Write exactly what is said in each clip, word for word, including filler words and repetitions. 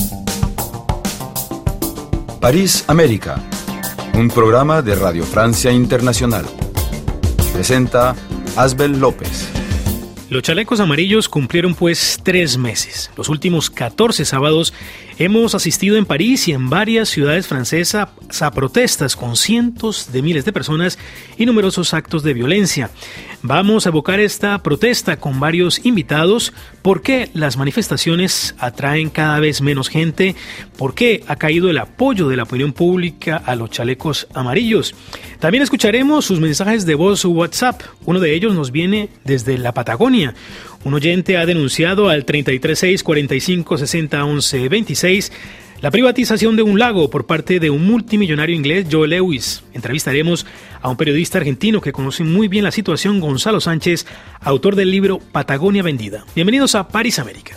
París, América, un programa de Radio Francia Internacional. Presenta Asbel López. Los chalecos amarillos cumplieron pues tres meses. Los últimos catorce sábados hemos asistido en París y en varias ciudades francesas a protestas con cientos de miles de personas y numerosos actos de violencia. Vamos a evocar esta protesta con varios invitados. ¿Por qué las manifestaciones atraen cada vez menos gente? ¿Por qué ha caído el apoyo de la opinión pública a los chalecos amarillos? También escucharemos sus mensajes de voz o WhatsApp. Uno de ellos nos viene desde la Patagonia. Un oyente ha denunciado al treinta y tres seis cuarenta y cinco sesenta once veintiséis la privatización de un lago por parte de un multimillonario inglés, Joe Lewis. Entrevistaremos a un periodista argentino que conoce muy bien la situación, Gonzalo Sánchez, autor del libro Patagonia Vendida. Bienvenidos a París, América.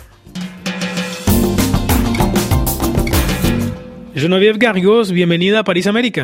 Geneviève Gargos, bienvenida a París, América.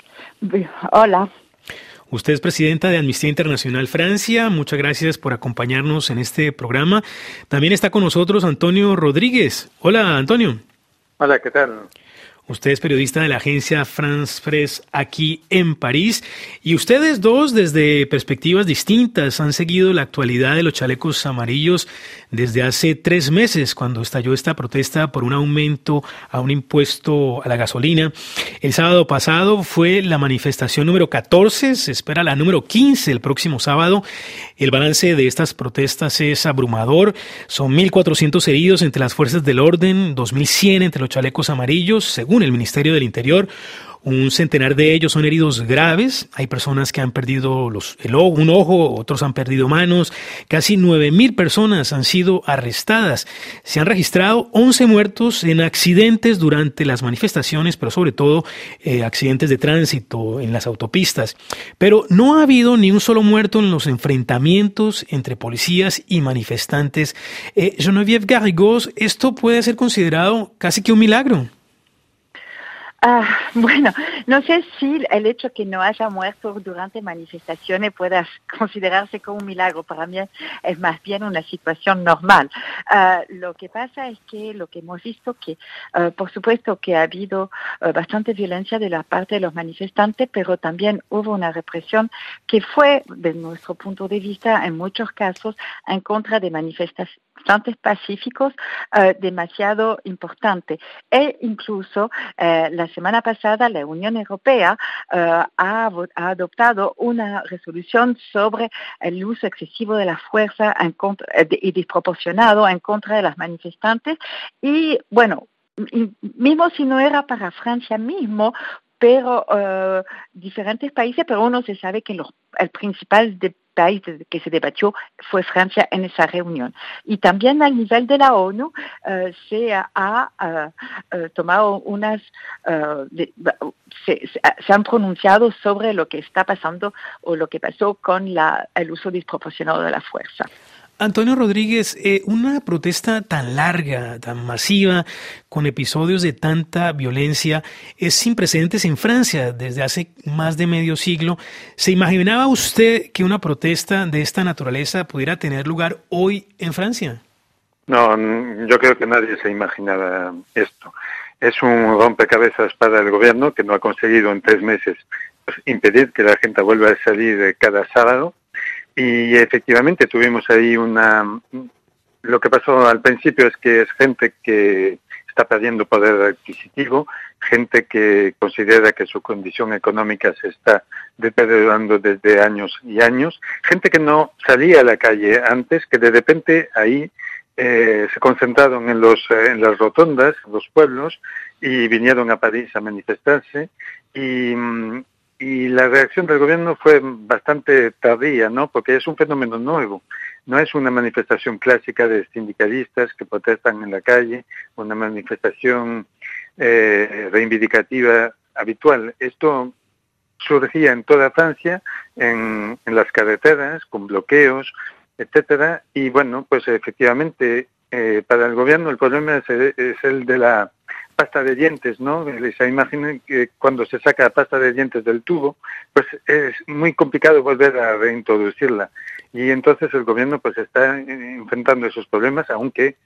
Hola. Usted es presidenta de Amnistía Internacional Francia. Muchas gracias por acompañarnos en este programa. También está con nosotros Antonio Rodríguez. Hola, Antonio. Hola, ¿qué tal? Usted es periodista de la agencia France Press aquí en París y ustedes dos desde perspectivas distintas han seguido la actualidad de los chalecos amarillos desde hace tres meses cuando estalló esta protesta por un aumento a un impuesto a la gasolina. El sábado pasado fue la manifestación número catorce, se espera la número quince el próximo sábado. El balance de estas protestas es abrumador, son mil cuatrocientos heridos entre las fuerzas del orden, dos mil cien entre los chalecos amarillos, según el Ministerio del Interior. Un centenar de ellos son heridos graves. Hay personas que han perdido los, el ojo, un ojo, otros han perdido manos. Casi nueve mil personas han sido arrestadas. Se han registrado once muertos en accidentes durante las manifestaciones, pero sobre todo eh, accidentes de tránsito en las autopistas. Pero no ha habido ni un solo muerto en los enfrentamientos entre policías y manifestantes. Eh, Geneviève Garrigós, esto puede ser considerado casi que un milagro. Ah, bueno, no sé si el hecho que no haya muertos durante manifestaciones pueda considerarse como un milagro. Para mí es más bien una situación normal. Uh, lo que pasa es que lo que hemos visto que, uh, por supuesto que ha habido uh, bastante violencia de la parte de los manifestantes, pero también hubo una represión que fue, desde nuestro punto de vista, en muchos casos, en contra de manifestaciones pacíficos uh, demasiado importante. E incluso uh, la semana pasada la Unión Europea uh, ha, ha adoptado una resolución sobre el uso excesivo de la fuerza en contra, de, y desproporcionado en contra de las manifestantes. Y bueno, y, mismo si no era para Francia mismo, pero uh, diferentes países, pero uno se sabe que los, el principal de país que se debatió fue Francia en esa reunión. Y también a nivel de la ONU uh, se ha uh, uh, tomado unas, uh, de, se, se, se han pronunciado sobre lo que está pasando o lo que pasó con la, el uso desproporcionado de la fuerza. Antonio Rodríguez, eh, una protesta tan larga, tan masiva, con episodios de tanta violencia, es sin precedentes en Francia desde hace más de medio siglo. ¿Se imaginaba usted que una protesta de esta naturaleza pudiera tener lugar hoy en Francia? No, yo creo que nadie se imaginaba esto. Es un rompecabezas para el gobierno que no ha conseguido en tres meses pues, impedir que la gente vuelva a salir cada sábado. Y efectivamente tuvimos ahí una... Lo que pasó al principio es que es gente que está perdiendo poder adquisitivo, gente que considera que su condición económica se está deteriorando desde años y años, gente que no salía a la calle antes, que de repente ahí eh, se concentraron en, los, eh, en las rotondas, en los pueblos, y vinieron a París a manifestarse. Y... Y la reacción del gobierno fue bastante tardía, ¿no? Porque es un fenómeno nuevo. No es una manifestación clásica de sindicalistas que protestan en la calle, una manifestación eh, reivindicativa habitual. Esto surgía en toda Francia, en, en las carreteras, con bloqueos, etcétera. Y bueno, pues efectivamente, eh, para el gobierno el problema es, es el de la pasta de dientes, ¿no? Se imaginen que cuando se saca la pasta de dientes del tubo, pues es muy complicado volver a reintroducirla. Y entonces el gobierno pues está enfrentando esos problemas, aunque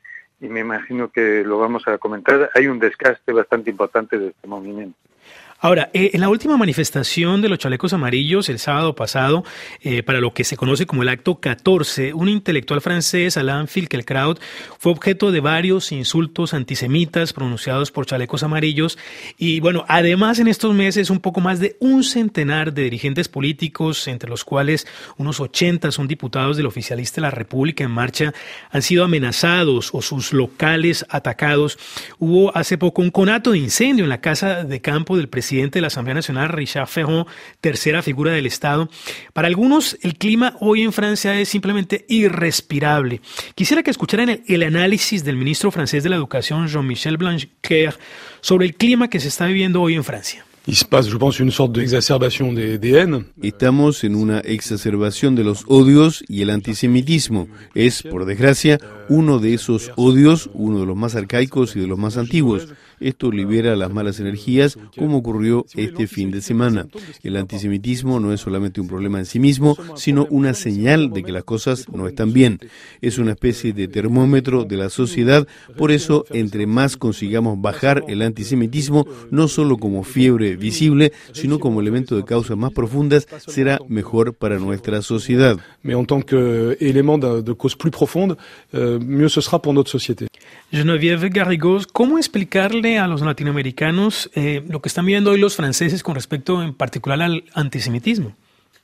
y me imagino que lo vamos a comentar, hay un desgaste bastante importante de este movimiento. Ahora, eh, en la última manifestación de los chalecos amarillos, el sábado pasado, eh, para lo que se conoce como el acto catorce, un intelectual francés, Alain Finkielkraut, fue objeto de varios insultos antisemitas pronunciados por chalecos amarillos. Y bueno, además en estos meses un poco más de un centenar de dirigentes políticos, entre los cuales unos ochenta son diputados del oficialista de la República en Marcha, han sido amenazados o sus locales atacados. Hubo hace poco un conato de incendio en la casa de campo del presidente presidente de la Asamblea Nacional, Richard Ferrand, tercera figura del Estado. Para algunos, el clima hoy en Francia es simplemente irrespirable. Quisiera que escucharan el, el análisis del ministro francés de la Educación, Jean-Michel Blanquer, sobre el clima que se está viviendo hoy en Francia. Il se passe, je pense, une sorte d'exacerbation des, des haines. Estamos en una exacerbación de los odios y el antisemitismo. Es, por desgracia, uno de esos odios, uno de los más arcaicos y de los más antiguos. Esto libera las malas energías, como ocurrió este fin de semana. El antisemitismo no es solamente un problema en sí mismo, sino una señal de que las cosas no están bien. Es una especie de termómetro de la sociedad. Por eso, entre más consigamos bajar el antisemitismo, no solo como fiebre visible, sino como elemento de causas más profundas, será mejor para nuestra sociedad. Mais en tant qu'élément de, de cause plus profonde, euh, mieux ce sera pour notre société. Geneviève Garrigós, ¿cómo explicarle a los latinoamericanos eh, lo que están viendo hoy los franceses con respecto en particular al antisemitismo?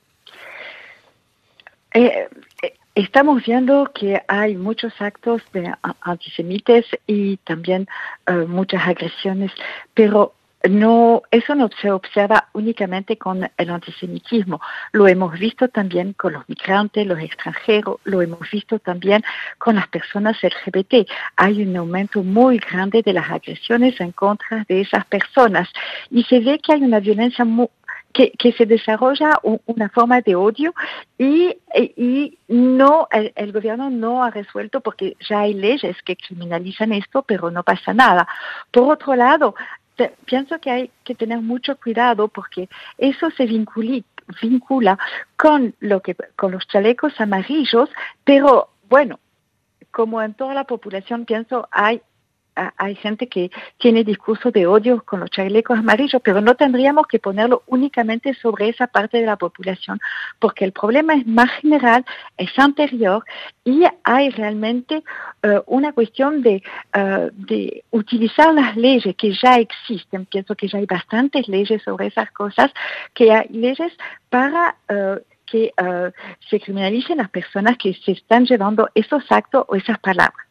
Eh, Estamos viendo que hay muchos actos de antisemitas y también uh, muchas agresiones, pero no, eso no se observa únicamente con el antisemitismo. Lo hemos visto también con los migrantes, los extranjeros, lo hemos visto también con las personas L G B T. Hay un aumento muy grande de las agresiones en contra de esas personas y se ve que hay una violencia muy Que, que se desarrolla una forma de odio y, y no el, el gobierno no ha resuelto porque ya hay leyes que criminalizan esto, pero no pasa nada. Por otro lado, te, pienso que hay que tener mucho cuidado porque eso se vincula, vincula con lo que con los chalecos amarillos, pero bueno, como en toda la población pienso hay hay gente que tiene discurso de odio con los chalecos amarillos, pero no tendríamos que ponerlo únicamente sobre esa parte de la población, porque el problema es más general, es anterior, y hay realmente uh, una cuestión de, uh, de utilizar las leyes que ya existen. Pienso que ya hay bastantes leyes sobre esas cosas, que hay leyes para uh, que uh, se criminalicen las personas que se están llevando esos actos o esas palabras.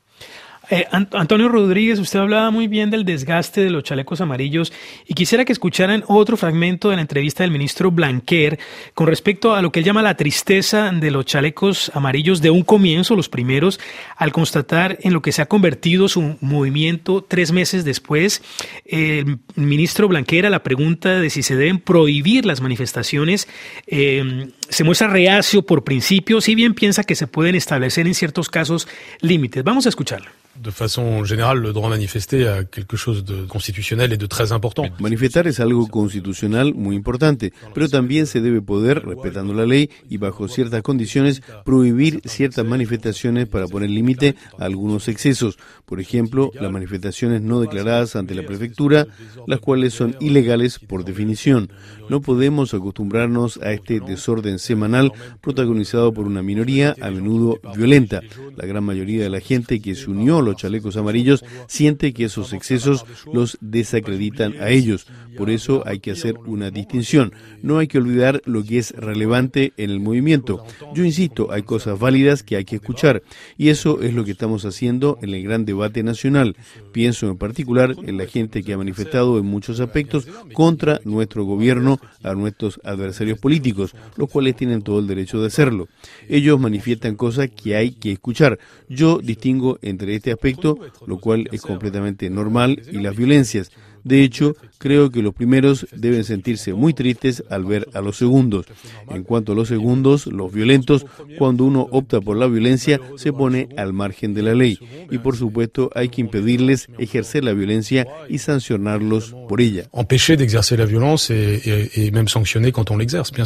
Eh, Antonio Rodríguez, usted hablaba muy bien del desgaste de los chalecos amarillos y quisiera que escucharan otro fragmento de la entrevista del ministro Blanquer con respecto a lo que él llama la tristeza de los chalecos amarillos de un comienzo, los primeros, al constatar en lo que se ha convertido su movimiento tres meses después. El ministro Blanquer, a la pregunta de si se deben prohibir las manifestaciones, eh, se muestra reacio por principio, si bien piensa que se pueden establecer en ciertos casos límites. Vamos a escucharlo. De façon générale, le droit à manifester a quelque chose de constitutionnel et de très important. Manifestar es algo constitucional muy importante, pero también se debe poder, respetando la ley y bajo ciertas condiciones, prohibir ciertas manifestaciones para poner límite a algunos excesos. Por ejemplo, las manifestaciones no declaradas ante la prefectura, las cuales son ilegales por definición. No podemos acostumbrarnos a este desorden semanal protagonizado por una minoría, a menudo violenta. La gran mayoría de la gente que se unió a los chalecos amarillos siente que esos excesos los desacreditan a ellos. Por eso hay que hacer una distinción. No hay que olvidar lo que es relevante en el movimiento. Yo insisto, hay cosas válidas que hay que escuchar. Y eso es lo que estamos haciendo en el gran debate nacional. Pienso en particular en la gente que ha manifestado en muchos aspectos contra nuestro gobierno, a nuestros adversarios políticos, los cuales tienen todo el derecho de hacerlo. Ellos manifiestan cosas que hay que escuchar. Yo distingo entre este aspecto, lo cual es completamente normal, y las violencias. De hecho, creo que los primeros deben sentirse muy tristes al ver a los segundos. En cuanto a los segundos, los violentos, cuando uno opta por la violencia, se pone al margen de la ley. Y por supuesto, hay que impedirles ejercer la violencia y sancionarlos por ella. Empêcher d'exercer la violence et, et, et même sanctionner quand on l'exerce, bien sûr.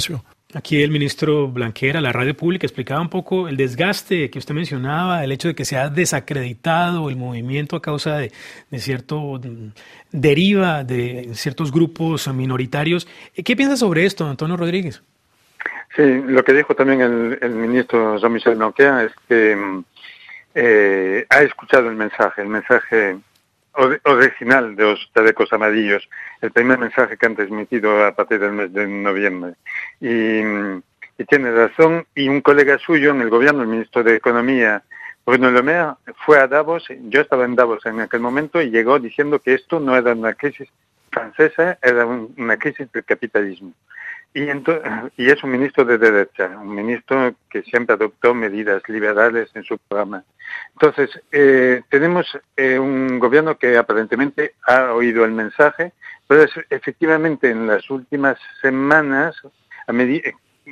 Aquí el ministro Blanquer a la radio pública explicaba un poco el desgaste que usted mencionaba, el hecho de que se ha desacreditado el movimiento a causa de, de cierto deriva de ciertos grupos minoritarios. ¿Qué piensa sobre esto, Antonio Rodríguez? Sí, lo que dijo también el, el ministro Jean-Michel Blanquer es que eh, ha escuchado el mensaje, el mensaje original de los chalecos amarillos, el primer mensaje que han transmitido a partir del mes de noviembre. Y, y tiene razón, y un colega suyo en el gobierno, el ministro de Economía, Bruno Le Maire, fue a Davos, yo estaba en Davos en aquel momento, y llegó diciendo que esto no era una crisis francesa, era un, una crisis del capitalismo. Y, entonces, y es un ministro de derecha, un ministro que siempre adoptó medidas liberales en su programa. Entonces, eh, tenemos eh, un gobierno que aparentemente ha oído el mensaje, pero es, efectivamente en las últimas semanas, a medida,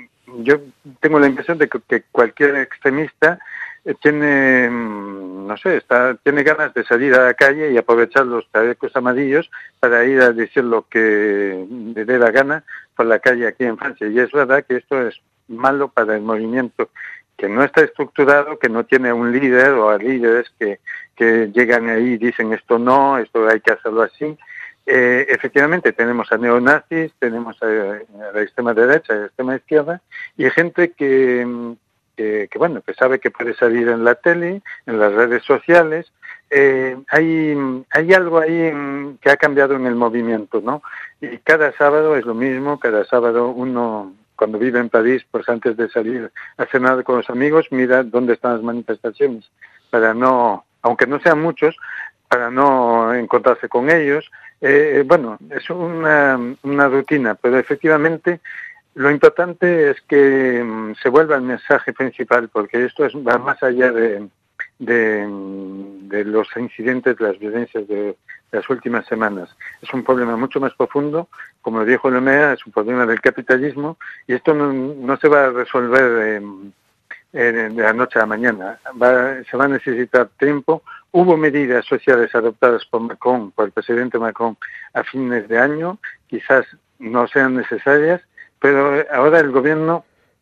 yo tengo la impresión de que, que cualquier extremista eh, tiene, no sé, está, tiene ganas de salir a la calle y aprovechar los chalecos amarillos para ir a decir lo que le dé la gana por la calle aquí en Francia. Y es verdad que esto es malo para el movimiento, que no está estructurado, que no tiene un líder o a líderes que, que llegan ahí y dicen esto no, esto hay que hacerlo así. Eh, efectivamente tenemos a neonazis, tenemos a, a la extrema derecha, a la extrema izquierda, y gente que, que, que bueno, que sabe que puede salir en la tele, en las redes sociales. Eh, hay, hay algo ahí que ha cambiado en el movimiento, ¿no? Y cada sábado es lo mismo, cada sábado uno, cuando vive en París, pues antes de salir a cenar con los amigos, mira dónde están las manifestaciones, para no, aunque no sean muchos, para no encontrarse con ellos. Eh, bueno, es una, una rutina, pero efectivamente lo importante es que um, se vuelva el mensaje principal, porque esto es, va más allá de, de, de los incidentes, de las violencias de las últimas semanas. Es un problema mucho más profundo, como dijo Le Maire, es un problema del capitalismo, y esto no, no se va a resolver eh, de la noche a la mañana. Va, se va a necesitar tiempo. Hubo medidas sociales adoptadas por Macron, por el presidente Macron, a fines de año, quizás no sean necesarias, pero ahora el gobierno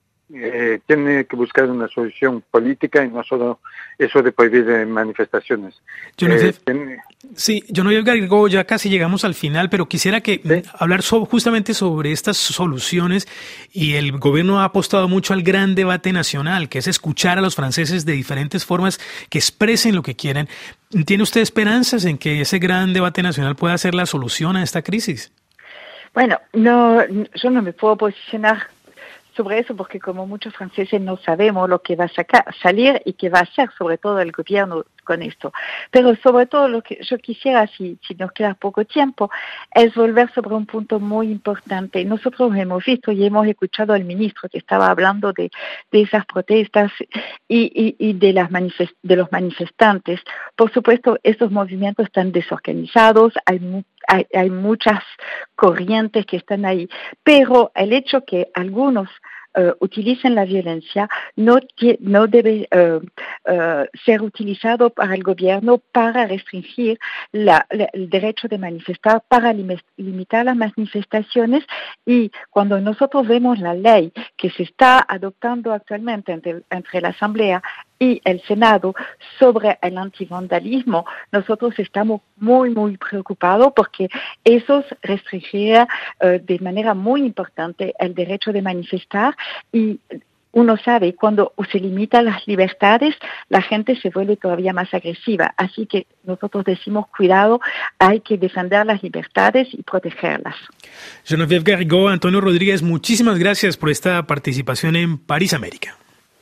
eh, tiene que buscar una solución política y no solo eso de prohibir eh, manifestaciones. Jonathan, eh, tiene... Sí, Jonathan Garrigó, ya casi llegamos al final, pero quisiera que ¿Sí? hablar so, justamente sobre estas soluciones, y el gobierno ha apostado mucho al gran debate nacional, que es escuchar a los franceses de diferentes formas que expresen lo que quieren. ¿Tiene usted esperanzas en que ese gran debate nacional pueda ser la solución a esta crisis? Bueno, no, yo no me puedo posicionar sobre eso porque como muchos franceses no sabemos lo que va a sacar, salir y qué va a hacer sobre todo el gobierno con esto. Pero sobre todo lo que yo quisiera, si, si nos queda poco tiempo, es volver sobre un punto muy importante. Nosotros hemos visto y hemos escuchado al ministro que estaba hablando de, de esas protestas y, y, y de, las manifest, de los manifestantes. Por supuesto, estos movimientos están desorganizados, hay Hay, hay muchas corrientes que están ahí, pero el hecho que algunos uh, utilicen la violencia no, no debe uh, uh, ser utilizado para el gobierno para restringir la, la, el derecho de manifestar, para lim limitar las manifestaciones. Y cuando nosotros vemos la ley que se está adoptando actualmente entre, entre la Asamblea y el Senado sobre el antivandalismo, nosotros estamos muy, muy preocupados porque eso restringiría uh, de manera muy importante el derecho de manifestar, y uno sabe, cuando se limitan las libertades, la gente se vuelve todavía más agresiva. Así que nosotros decimos, cuidado, hay que defender las libertades y protegerlas. Geneviève Garrigó, Antonio Rodríguez, muchísimas gracias por esta participación en París América.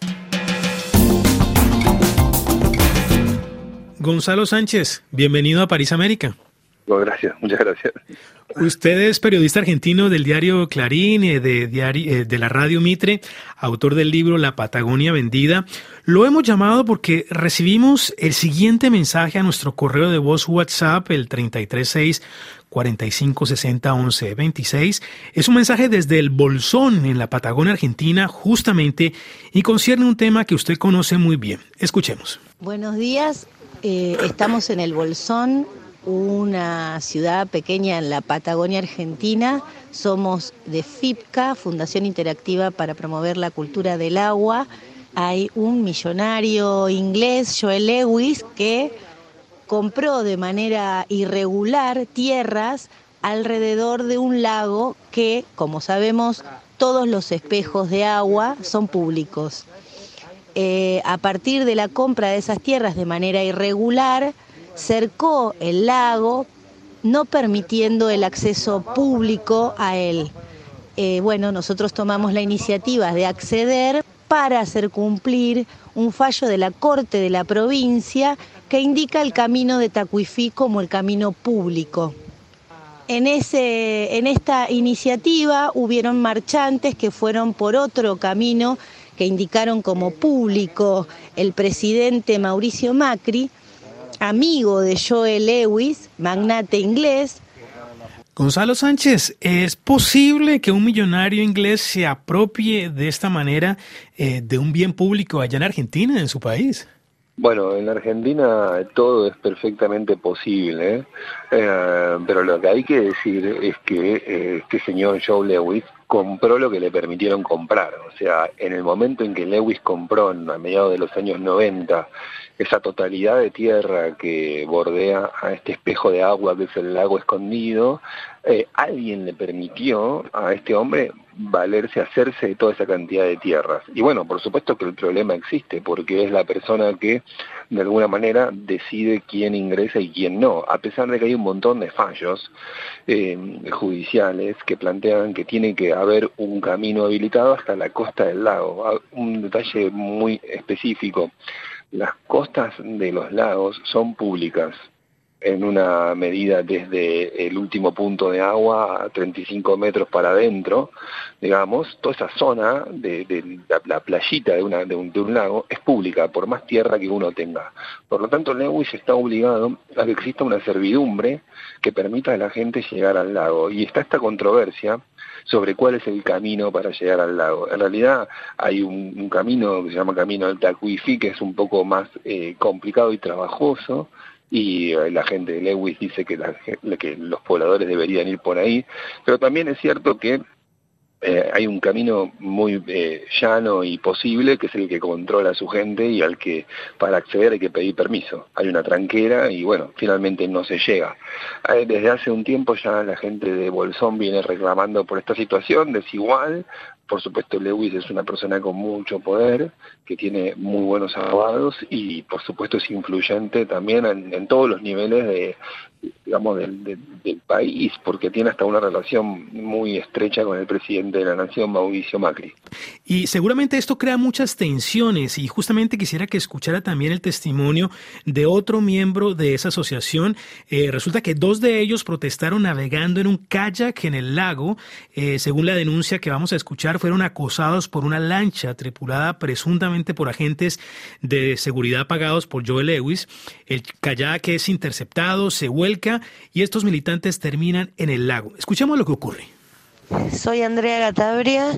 Gonzalo Sánchez, bienvenido a París América. Gracias, muchas gracias. Usted es periodista argentino del diario Clarín, de, diario, de la radio Mitre, autor del libro La Patagonia Vendida. Lo hemos llamado porque recibimos el siguiente mensaje a nuestro correo de voz WhatsApp, el treinta y tres seis, cuarenta y cinco sesenta, once veintiséis. Es un mensaje desde el Bolsón, en la Patagonia Argentina, justamente, y concierne un tema que usted conoce muy bien. Escuchemos. Buenos días, eh, estamos en el Bolsón, una ciudad pequeña en la Patagonia Argentina. Somos de FIPCA, Fundación Interactiva para Promover la Cultura del Agua. Hay un millonario inglés, Joel Lewis, que compró de manera irregular tierras alrededor de un lago que, como sabemos, todos los espejos de agua son públicos. Eh, a partir de la compra de esas tierras de manera irregular, cercó el lago, no permitiendo el acceso público a él. Eh, bueno, nosotros tomamos la iniciativa de acceder para hacer cumplir un fallo de la Corte de la provincia que indica el camino de Tacuifí como el camino público. En, ese, en esta iniciativa hubieron marchantes que fueron por otro camino que indicaron como público el presidente Mauricio Macri, amigo de Joel Lewis, magnate inglés. Gonzalo Sánchez, ¿es posible que un millonario inglés se apropie de esta manera eh, de un bien público allá en Argentina, en su país? Bueno, en Argentina todo es perfectamente posible, ¿eh? Eh, pero lo que hay que decir es que eh, este señor Joe Lewis compró lo que le permitieron comprar. O sea, en el momento en que Lewis compró, a mediados de los años noventa, esa totalidad de tierra que bordea a este espejo de agua que es el lago escondido, eh, alguien le permitió a este hombre valerse, hacerse de toda esa cantidad de tierras. Y bueno, por supuesto que el problema existe, porque es la persona que de alguna manera decide quién ingresa y quién no, a pesar de que hay un montón de fallos eh, judiciales que plantean que tiene que haber un camino habilitado hasta la costa del lago. Un detalle muy específico: las costas de los lagos son públicas en una medida desde el último punto de agua a treinta y cinco metros para adentro, digamos. Toda esa zona de, de la, la playita de, una, de, un, de un lago es pública, por más tierra que uno tenga. Por lo tanto, Lewis está obligado a que exista una servidumbre que permita a la gente llegar al lago. Y está esta controversia sobre cuál es el camino para llegar al lago. En realidad hay un, un camino que se llama Camino del Tacuifí, que es un poco más eh, complicado y trabajoso, y la gente de Lewis dice que, la, que los pobladores deberían ir por ahí, pero también es cierto que eh, hay un camino muy eh, llano y posible, que es el que controla a su gente y al que para acceder hay que pedir permiso. Hay una tranquera y bueno, finalmente no se llega. Eh, desde hace un tiempo ya la gente de Bolsón viene reclamando por esta situación desigual. Por supuesto, Lewis es una persona con mucho poder, que tiene muy buenos abogados y por supuesto es influyente también en, en todos los niveles de, digamos, del, del, del país, porque tiene hasta una relación muy estrecha con el presidente de la nación, Mauricio Macri. Y seguramente esto crea muchas tensiones, y justamente quisiera que escuchara también el testimonio de otro miembro de esa asociación. Eh, resulta que dos de ellos protestaron navegando en un kayak en el lago. Eh, según la denuncia que vamos a escuchar, fueron acosados por una lancha tripulada presuntamente por agentes de seguridad pagados por Joel Lewis. El kayak es interceptado, se vuelca y estos militantes terminan en el lago. Escuchemos lo que ocurre. Soy Andrea Gatabria,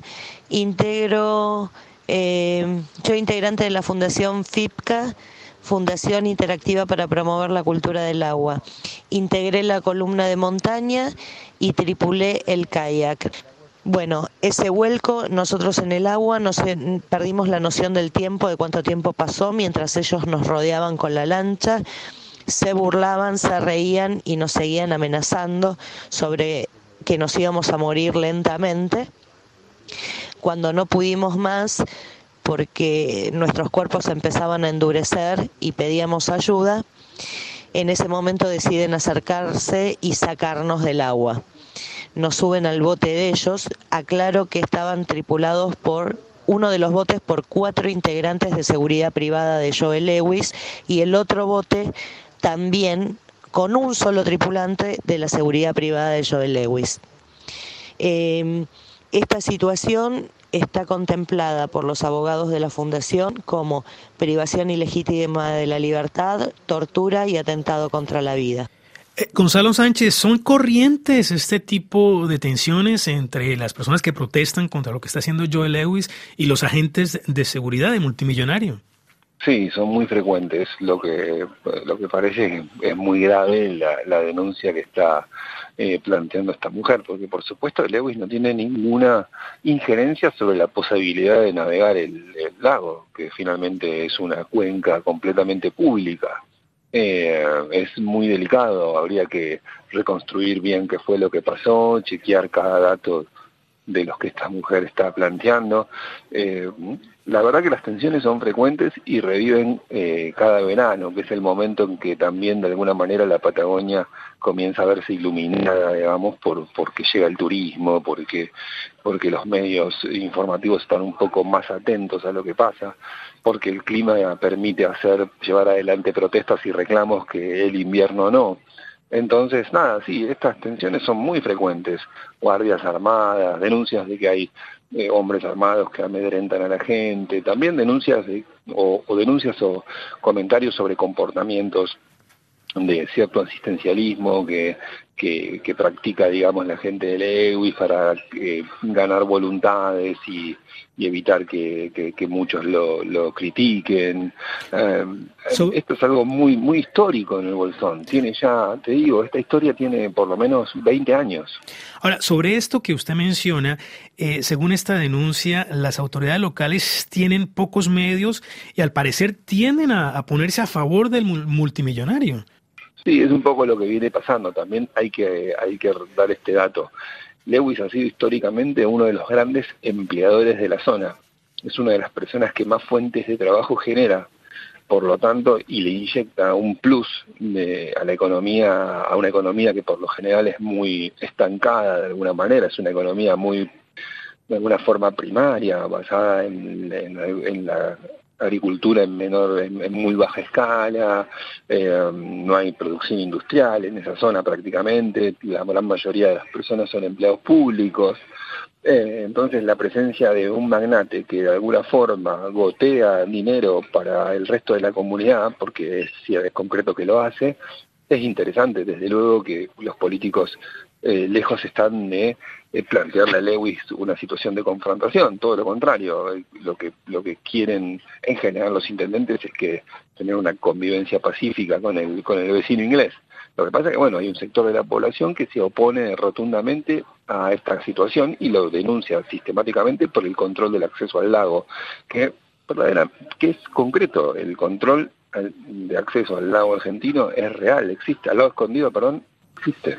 integro, eh, soy integrante de la Fundación FIPCA, Fundación Interactiva para Promover la Cultura del Agua. Integré la columna de montaña y tripulé el kayak. Bueno, ese vuelco, nosotros en el agua nos perdimos la noción del tiempo, de cuánto tiempo pasó mientras ellos nos rodeaban con la lancha. Se burlaban, se reían y nos seguían amenazando sobre que nos íbamos a morir lentamente. Cuando no pudimos más, porque nuestros cuerpos empezaban a endurecer y pedíamos ayuda, en ese momento deciden acercarse y sacarnos del agua. Nos suben al bote de ellos. Aclaro que estaban tripulados por uno de los botes por cuatro integrantes de seguridad privada de Joel Lewis y el otro bote también con un solo tripulante de la seguridad privada de Joel Lewis. Eh, esta situación está contemplada por los abogados de la Fundación como privación ilegítima de la libertad, tortura y atentado contra la vida. Eh, Gonzalo Sánchez, ¿son corrientes este tipo de tensiones entre las personas que protestan contra lo que está haciendo Joel Lewis y los agentes de seguridad de multimillonario? Sí, son muy frecuentes. Lo que lo que parece es muy grave la, la denuncia que está eh, planteando esta mujer, porque por supuesto Lewis no tiene ninguna injerencia sobre la posibilidad de navegar el, el lago, que finalmente es una cuenca completamente pública. Eh, es muy delicado, habría que reconstruir bien qué fue lo que pasó, chequear cada dato de los que esta mujer está planteando. Eh, la verdad que las tensiones son frecuentes y reviven eh, cada verano, que es el momento en que también de alguna manera la Patagonia comienza a verse iluminada, digamos, por porque llega el turismo, porque porque los medios informativos están un poco más atentos a lo que pasa, porque el clima permite hacer llevar adelante protestas y reclamos que el invierno no. Entonces, nada, sí, estas tensiones son muy frecuentes. Guardias armadas, denuncias de que hay eh, hombres armados que amedrentan a la gente, también denuncias de, o, o denuncias o comentarios sobre comportamientos de cierto asistencialismo que, que, que practica, digamos, la gente de Lewis para eh, ganar voluntades y, y evitar que, que, que muchos lo, lo critiquen. Eh, so, esto es algo muy muy histórico en el Bolsón. Tiene ya, te digo, esta historia tiene por lo menos veinte años. Ahora, sobre esto que usted menciona, eh, según esta denuncia, las autoridades locales tienen pocos medios y al parecer tienden a, a ponerse a favor del multimillonario. Sí, es un poco lo que viene pasando. También hay que hay que dar este dato. Lewis ha sido históricamente uno de los grandes empleadores de la zona. Es una de las personas que más fuentes de trabajo genera, por lo tanto, y le inyecta un plus de, a la economía, a una economía que por lo general es muy estancada de alguna manera. Es una economía muy, de alguna forma, primaria, basada en, en, en la agricultura en menor, en, en muy baja escala, eh, no hay producción industrial en esa zona prácticamente, la gran mayoría de las personas son empleados públicos, eh, entonces la presencia de un magnate que de alguna forma gotea dinero para el resto de la comunidad, porque es, si es concreto que lo hace, es interesante. Desde luego que los políticos eh, lejos están de eh, plantearle a Lewis una situación de confrontación, todo lo contrario. Lo que lo que quieren en general los intendentes es que tener una convivencia pacífica con el con el vecino inglés. Lo que pasa es que bueno, hay un sector de la población que se opone rotundamente a esta situación y lo denuncia sistemáticamente por el control del acceso al lago, que verdadera, que es concreto. El control de acceso al lago argentino es real, existe, al lago escondido, perdón, existe.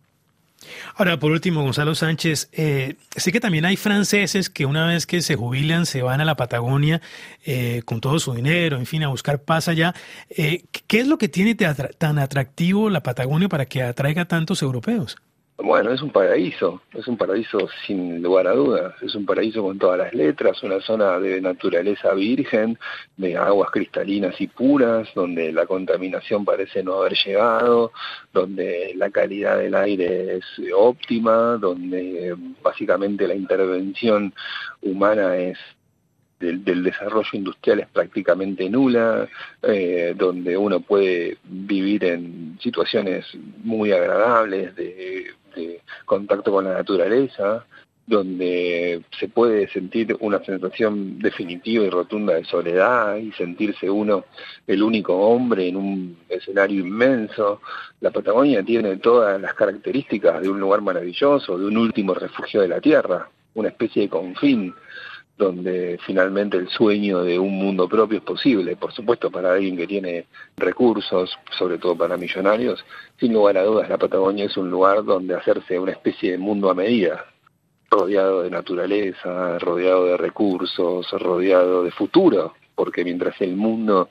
Ahora, por último, Gonzalo Sánchez, eh, sé que también hay franceses que una vez que se jubilan se van a la Patagonia eh, con todo su dinero, en fin, a buscar paz allá. Eh, ¿Qué es lo que tiene tan atractivo la Patagonia para que atraiga a tantos europeos? Bueno, es un paraíso, es un paraíso sin lugar a dudas, es un paraíso con todas las letras, una zona de naturaleza virgen, de aguas cristalinas y puras, donde la contaminación parece no haber llegado, donde la calidad del aire es óptima, donde básicamente la intervención humana es Del, del desarrollo industrial es prácticamente nula, eh, donde uno puede vivir en situaciones muy agradables de, de contacto con la naturaleza, donde se puede sentir una sensación definitiva y rotunda de soledad y sentirse uno el único hombre en un escenario inmenso. La Patagonia tiene todas las características de un lugar maravilloso, de un último refugio de la tierra, una especie de confín, donde finalmente el sueño de un mundo propio es posible, por supuesto para alguien que tiene recursos, sobre todo para millonarios. Sin lugar a dudas la Patagonia es un lugar donde hacerse una especie de mundo a medida, rodeado de naturaleza, rodeado de recursos, rodeado de futuro, porque mientras el mundo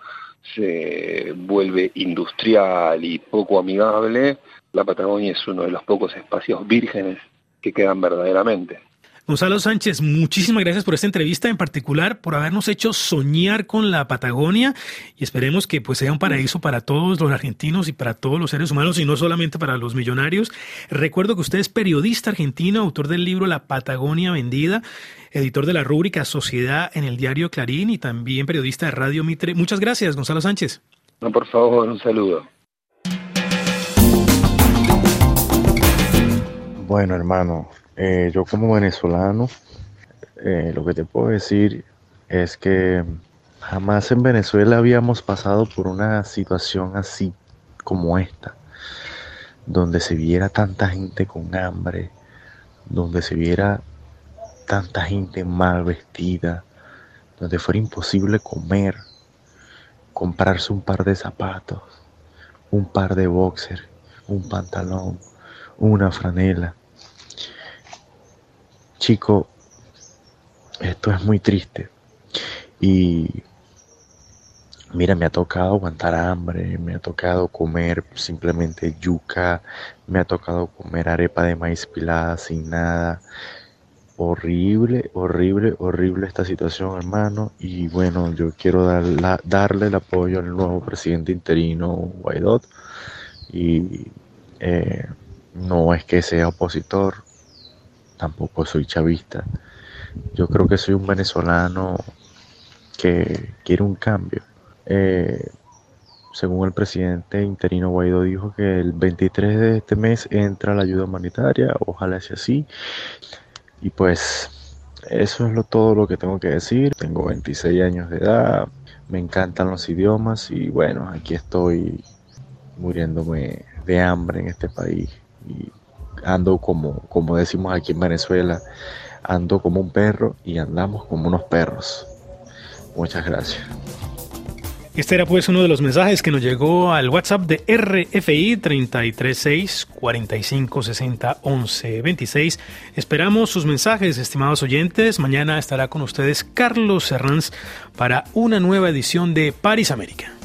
se vuelve industrial y poco amigable, la Patagonia es uno de los pocos espacios vírgenes que quedan verdaderamente. Gonzalo Sánchez, muchísimas gracias por esta entrevista, en particular por habernos hecho soñar con la Patagonia, y esperemos que pues sea un paraíso para todos los argentinos y para todos los seres humanos y no solamente para los millonarios. Recuerdo que usted es periodista argentino, autor del libro La Patagonia Vendida, editor de la rúbrica Sociedad en el diario Clarín y también periodista de Radio Mitre. Muchas gracias, Gonzalo Sánchez. No, por favor, un saludo. Bueno, hermano, Eh, yo como venezolano, eh, lo que te puedo decir es que Jamás en Venezuela habíamos pasado por una situación así como esta, donde se viera tanta gente con hambre, donde se viera tanta gente mal vestida, donde fuera imposible comer, comprarse un par de zapatos, un par de boxers, un pantalón, una franela. Chico, esto es muy triste. Y mira, me ha tocado aguantar hambre, me ha tocado comer simplemente yuca, me ha tocado comer arepa de maíz pilada sin nada. Horrible, horrible, horrible esta situación, hermano. Y bueno, yo quiero dar la, darle el apoyo al nuevo presidente interino, Guaidó. Y eh, no es que sea opositor, tampoco soy chavista. Yo creo que soy un venezolano que quiere un cambio. Eh, según el presidente interino Guaidó dijo que el veintitrés de este mes entra la ayuda humanitaria, ojalá sea así. Y pues eso es lo, todo lo que tengo que decir. Tengo veintiséis años de edad, me encantan los idiomas y bueno, aquí estoy muriéndome de hambre en este país. Y ando como, como decimos aquí en Venezuela, ando como un perro y andamos como unos perros. Muchas gracias. Este era pues uno de los mensajes que nos llegó al WhatsApp de R F I treinta y tres seis, cuarenta y cinco, sesenta, once, veintiséis. Esperamos sus mensajes, estimados oyentes. Mañana estará con ustedes Carlos Herranz para una nueva edición de París América.